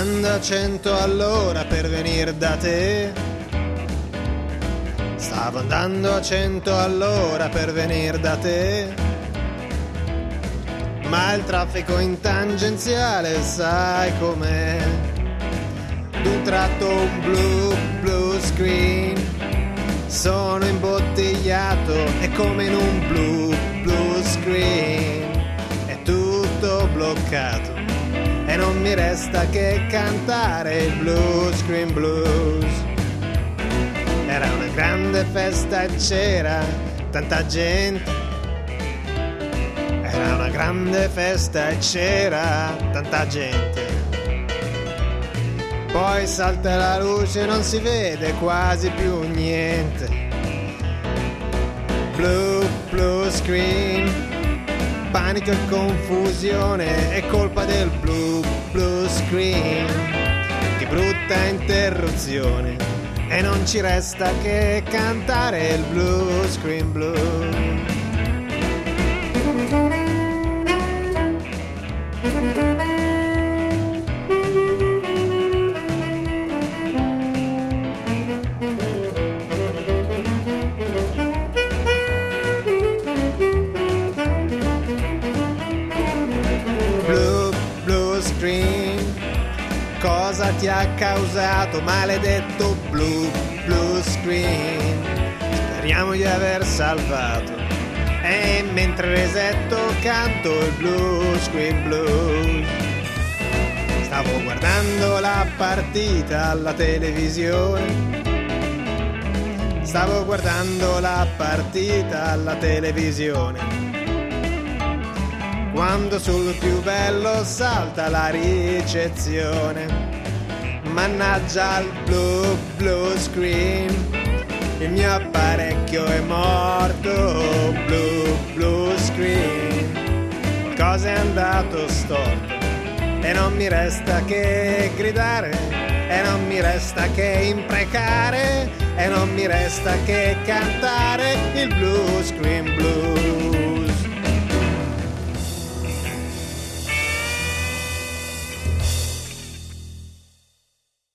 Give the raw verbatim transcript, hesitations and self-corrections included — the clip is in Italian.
andando a cento all'ora per venire da te. Stavo andando a cento all'ora per venire da te. Ma il traffico in tangenziale sai com'è. D'un tratto un blu, blu screen. Sono imbottigliato e come in un blu, blu screen. È tutto bloccato e non mi resta che cantare il Blue Screen Blues. Era una grande festa e c'era tanta gente. Era una grande festa e c'era tanta gente. Poi salta la luce e non si vede quasi più niente. Blue, blue screen. Panico e confusione, è colpa del blue, blue screen. Che brutta interruzione, e non ci resta che cantare il Blue Screen Blues. Cosa ti ha causato maledetto blu, blu screen? Speriamo di aver salvato. E mentre resetto canto il Blue Screen Blues. Stavo guardando la partita alla televisione. Stavo guardando la partita alla televisione. Quando sul più bello salta la ricezione. Mannaggia il blu, blu screen. Il mio apparecchio è morto. Blu, blu screen. Qualcosa è andato storto e non mi resta che gridare. E non mi resta che imprecare. E non mi resta che cantare il Blue Screen